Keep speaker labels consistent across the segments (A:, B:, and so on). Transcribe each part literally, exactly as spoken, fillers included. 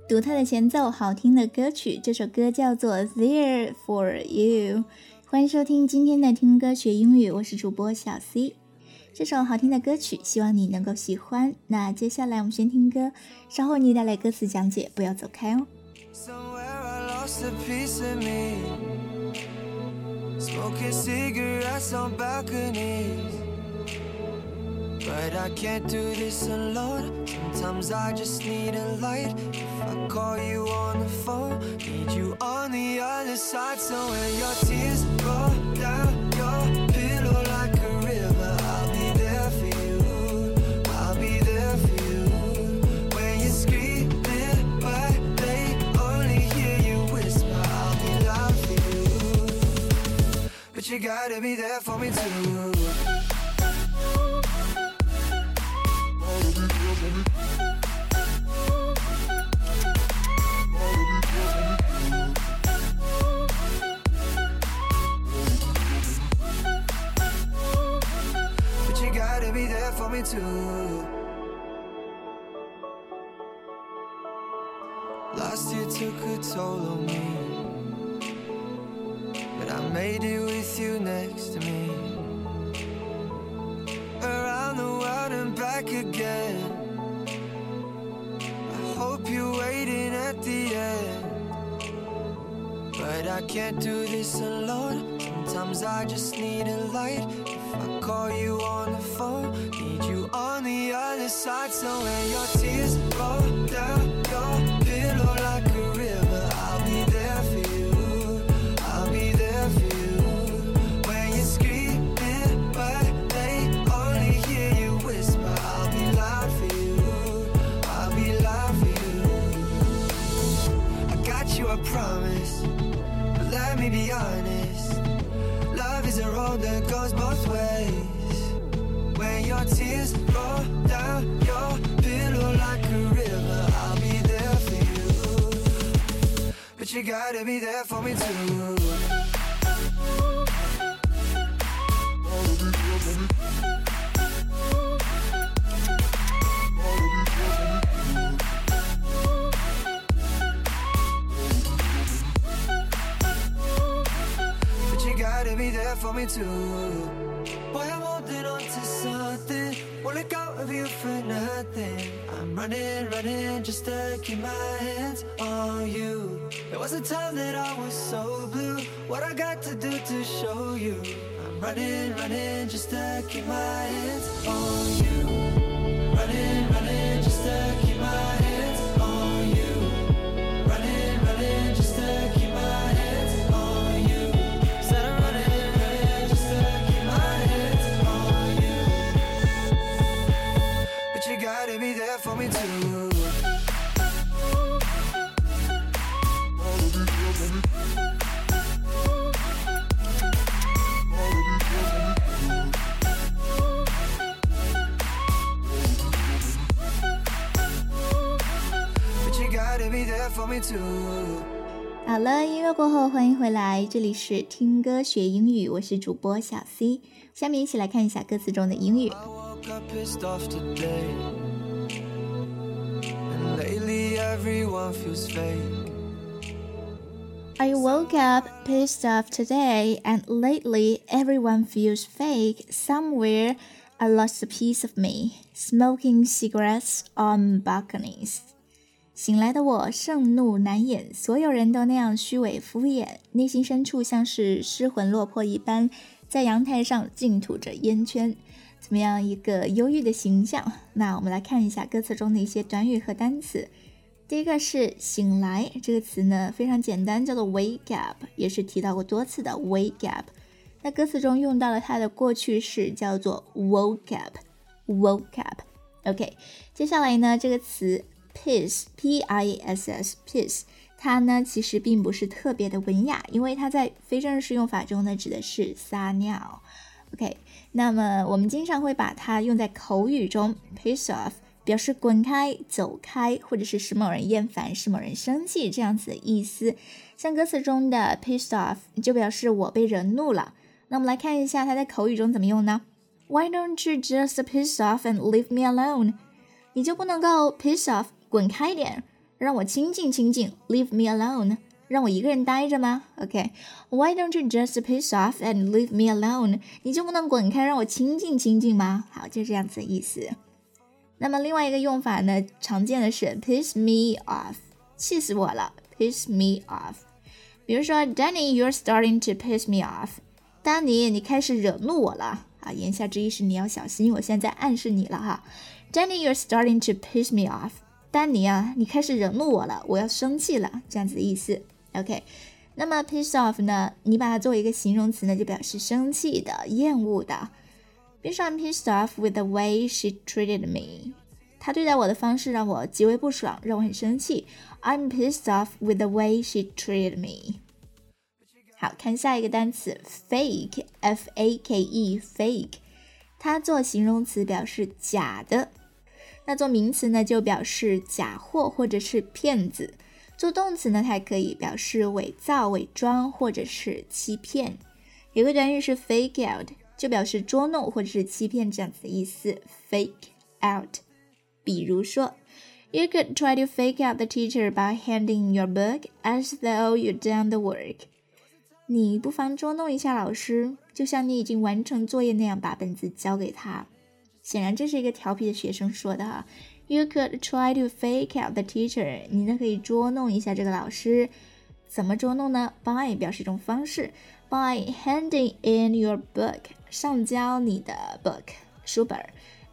A: 独特的前奏，好听的歌曲，这首歌叫做 There for You。 欢迎收听今天的听歌学英语，我是主播小 C。 这首好听的歌曲希望你能够喜欢。那接下来我们先听歌，稍后你带来歌词讲解，不要走开哦。
B: Somewhere I lost a piece of me, smoking cigarettes on balconies, but I can't do this alone. Sometimes I just need a light. If I call you on the phone, need you on the other side. So when your tears roll down your pillow like a river, I'll be there for you, I'll be there for you. When you're screaming but they only hear you whisper, I'll be loud for you, but you gotta be there for me too. Me too. Last year took a toll on me, but I made it with you next to me. Around the world and back again. I hope you're waiting at the end, but I can't do this alone. Sometimes I just need a light. If I call you on the phone, need you on the other side. So when your tears roll down your pillow like a river, I'll be there for you, I'll be there for you. When you're screaming but they only hear you whisper, I'll be loud for you, I'll be loud for you. I got you, I promise, but let me be honest. Love is a road that goes both ways. When your tears roll down your pillow like a river, I'll be there for you, but you gotta be there for me too. Be there for me too. Boy, I'm holding on to something, won't let go of you for nothing. I'm running, running just to keep my hands on you. There was a time that I was so blue, what I got to do to show you. I'm running, running just to keep my hands on you. Running, running just to keep my hands on you. Running, running just to keep my hands on you. Said I'm running for me too. But you gotta be there for me too.
A: 好了，音乐过后欢迎回来，这里是听歌学英语，我是主播小 C。 下面一起来看一下歌词中的英语。
B: Lately everyone feels fake.
A: I woke up pissed off today, and lately everyone feels fake. Somewhere I lost a piece of me, smoking cigarettes on balconies. 醒来的我盛怒难掩，所有人都那样虚伪敷衍，内心深处像是失魂落魄一般，在阳台上净吐着烟圈。怎么样一个忧郁的形象？那我们来看一下歌词中的一些短语和单词。第一个是醒来，这个词呢非常简单，叫做 wake up， 也是提到过多次的 wake up。那歌词中用到了它的过去式，叫做 woke up woke up。 OK， 接下来呢这个词 piss P I S S piss， 它呢其实并不是特别的文雅，因为它在非正式用法中呢指的是撒尿。OK， 那么我们经常会把它用在口语中 piss off， 表示滚开走开，或者是使某人厌烦使某人生气这样子的意思。像歌词中的 pissed off 就表示我被惹怒了。那我们来看一下它在口语中怎么用呢？ Why don't you just piss off and leave me alone？ 你就不能够 piss off 滚开点， 让我清静清静 Leave me alone， 让我一个人待着吗 OK Why don't you just piss off and leave me alone， 你就不能滚开让我清静清静吗？好，就这样子的意思。那么另外一个用法呢，常见的是 piss me off， 气死我了 piss me off。 比如说 Danny you're starting to piss me off， 丹尼你开始惹怒我了啊，言下之意是你要小心，我现在暗示你了哈。Danny you're starting to piss me off， 丹尼啊你开始惹怒我了，我要生气了，这样子的意思。 OK， 那么 piss off 呢，你把它作为一个形容词呢，就表示生气的厌恶的。比如说 I'm pissed off with the way she treated me， 她对待我的方式让我极为不爽，让我很生气。 I'm pissed off with the way she treated me。 好，看下一个单词 fake F A K E fake， 它做形容词表示假的，那做名词呢就表示假货或者是骗子，做动词呢它可以表示伪造伪装或者是欺骗。有个短语是 fake out，就表示捉弄或者是欺骗这样子的意思 fake out。 比如说 You could try to fake out the teacher by handing your book as though you'd done the work， 你不妨捉弄一下老师，就像你已经完成作业那样把本子交给他。显然这是一个调皮的学生说的哈。 You could try to fake out the teacher， 你呢可以捉弄一下这个老师。怎么捉弄呢？ by 表示一种方式， by handing in your book，上交你的 book 书本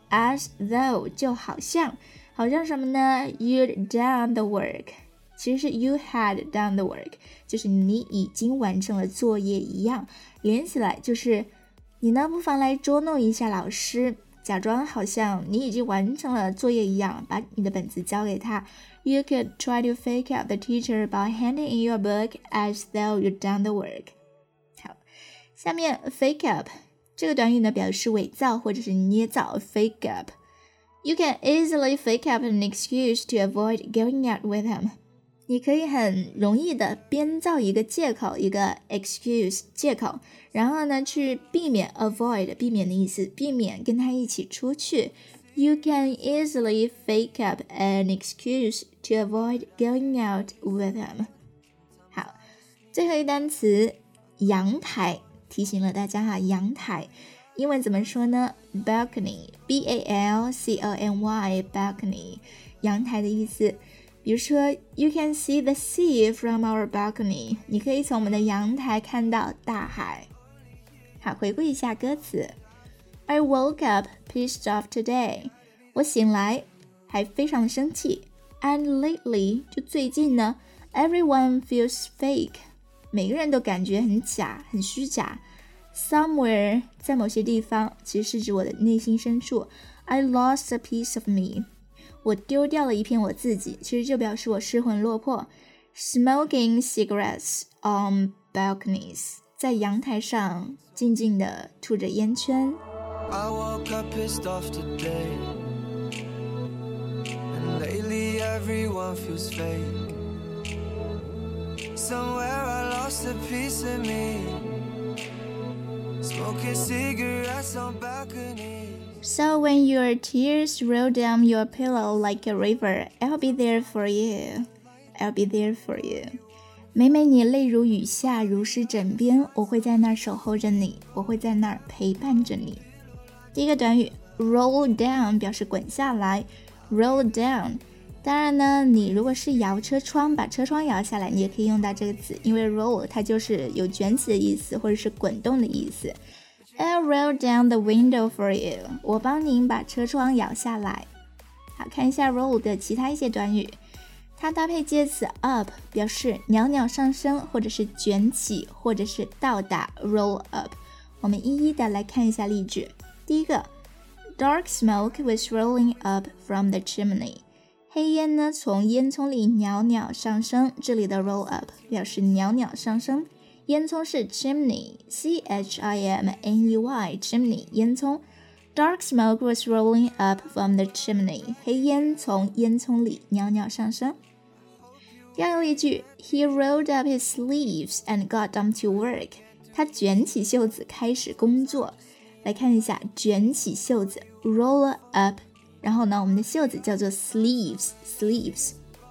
A: as though 就好像好像什么呢 you'd done the work， 其实是 you had done the work， 就是你已经完成了作业一样，连起来就是你呢不妨来捉弄一下老师，假装好像你已经完成了作业一样，把你的本子交给他。 You could try to fake out the teacher by handing in your book as though you'd done the work。 好，下面 fake up这个短语呢表示伪造或者是捏造 fake up。 You can easily fake up an excuse to avoid going out with him， 你可以很容易的编造一个借口，一个 excuse 借口，然后呢去避免 avoid 避免的意思，避免跟他一起出去。 You can easily fake up an excuse to avoid going out with him。 好，最后一个单词阳台，提醒了大家哈，阳台英文怎么说呢？ balcony B A L C O N Y balcony 阳台的意思。比如说 You can see the sea from our balcony， 你可以从我们的阳台看到大海。好，回顾一下歌词。 I woke up pissed off today， 我醒来还非常的生气。 And lately 就最近呢 Everyone feels fake， 每个人都感觉很假很虚假。 Somewhere 在某些地方其实是指我的内心深处。 I lost a piece of me， 我丢掉了一片我自己，其实就表示我失魂落魄。 Smoking cigarettes on balconies， 在阳台上静静地吐着烟圈。
B: I woke up pissed off today, and lately everyone feels fake. Somewhere I lost a piece of me, smoking cigarettes on balconies.
A: So when your tears roll down your pillow like a river, I'll be there for you. I'll be there for you. 每每你泪如雨下，如湿枕边，我会在那儿守候着你，我会在那儿陪伴着你。第一个短语 roll down 表示滚下来 roll down。 当然呢，你如果是摇车窗，把车窗摇下来，你也可以用到这个词，因为 roll 它就是有卷起的意思，或者是滚动的意思。 I'll roll down the window for you， 我帮您把车窗摇下来。好，看一下 roll 的其他一些短语，它搭配介词 up 表示袅袅上升，或者是卷起，或者是到达 roll up。 我们一一的来看一下例句。第一个 Dark smoke was rolling up from the chimney， 黑烟呢从烟囱里袅袅上升，这里的 roll up 表示袅袅上升。烟囱是 chimney C H I M N E Y chimney 烟囱。 Dark smoke was rolling up from the chimney， 黑烟从烟囱里袅袅上升。第二个例句 He rolled up his sleeves and got down to work， 他卷起袖子开始工作。来看一下卷起袖子 roll up， 然后呢我们的袖子叫做 sleeves sleeves，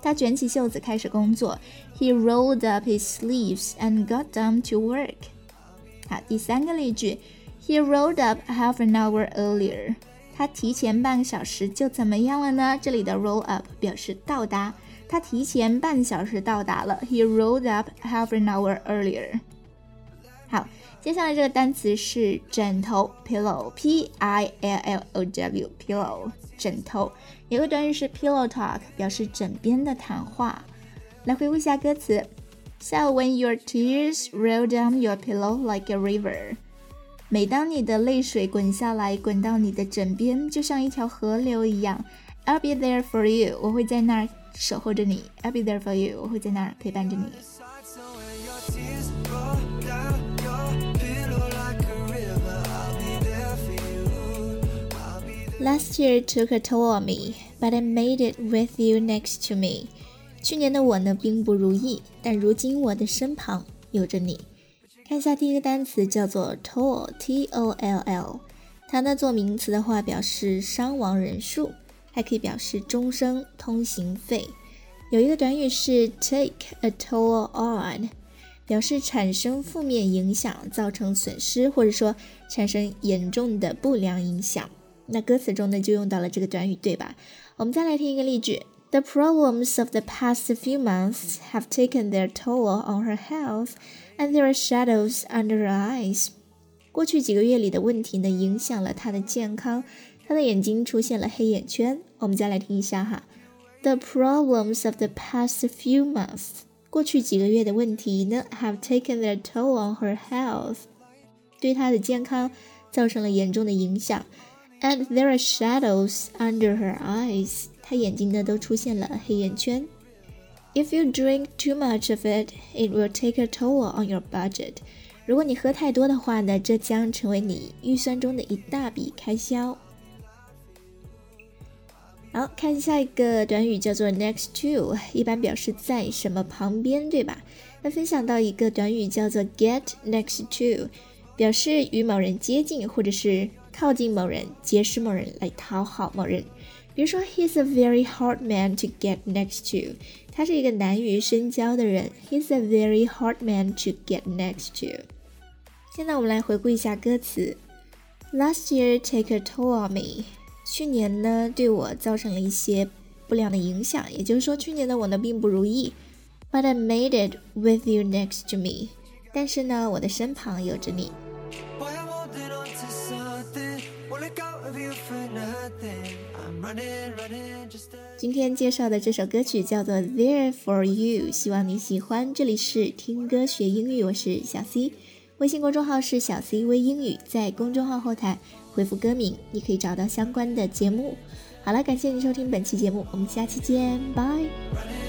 A: 他卷起袖子开始工作。He rolled up his sleeves and got down to work. 好，第三个例句 He rolled up half an hour earlier. 他提前半个小时就怎么样了呢？这里的 roll up 表示到达，他提前半小时到达了。He rolled up half an hour earlier. 好，接下来这个单词是枕头 pillow, P I L L O W, pillow, 枕头。有个短语是 pillow talk, 表示枕边的谈话。来回顾一下歌词。So when your tears roll down your pillow like a river. 每当你的泪水滚下来，滚到你的枕边，就像一条河流一样。I'll be there for you, 我会在那儿守候着你。I'll be there for you, 我会在那儿陪伴着你。Last year took a toll on me, but I made it with you next to me. 去年的我呢，并不如意，但如今我的身旁有着你。看一下第一个单词叫做 toll, T O L L. 它呢做名词的话表示伤亡人数，还可以表示终生通行费。有一个短语是 take a toll on, 表示产生负面影响，造成损失，或者说产生严重的不良影响。那歌词中呢就用到了这个短语，对吧？我们再来听一个例句。The problems of the past few months have taken their toll on her health, and there are shadows under her eyes. 过去几个月里的问题呢，影响了她的健康，她的眼睛出现了黑眼圈。我们再来听一下哈。The problems of the past few months. 过去几个月的问题呢 have taken their toll on her health. 对她的健康造成了严重的影响。And there are shadows under her eyes. 她眼睛呢都出现了黑眼圈。If you drink too much of it, it will take a toll on your budget. 如果你喝太多的话呢，这将成为你预算中的一大笔开销。好，看下一个短语叫做 next to, 一般表示在什么旁边，对吧？那分享到一个短语叫做 get next to, 表示与某人接近或者是靠近某人，结识某人，来讨好某人。比如说 He's a very hard man to get next to. 他是一个难于深交的人。He's a very hard man to get next to. 现在我们来回顾一下歌词。Last year take a toll on me. 去年呢对我造成了一些不良的影响，也就是说去年的我呢并不如意。But I made it with you next to me. 但是呢我的身旁有着你。今天介绍的这首歌曲叫做 There for You, 希望你喜欢。这里是听歌学英语，我是小 C， 微信公众号是小 C 微英语，在公众号后台回复歌名，你可以找到相关的节目。好了，感谢你收听本期节目，我们下期见，拜。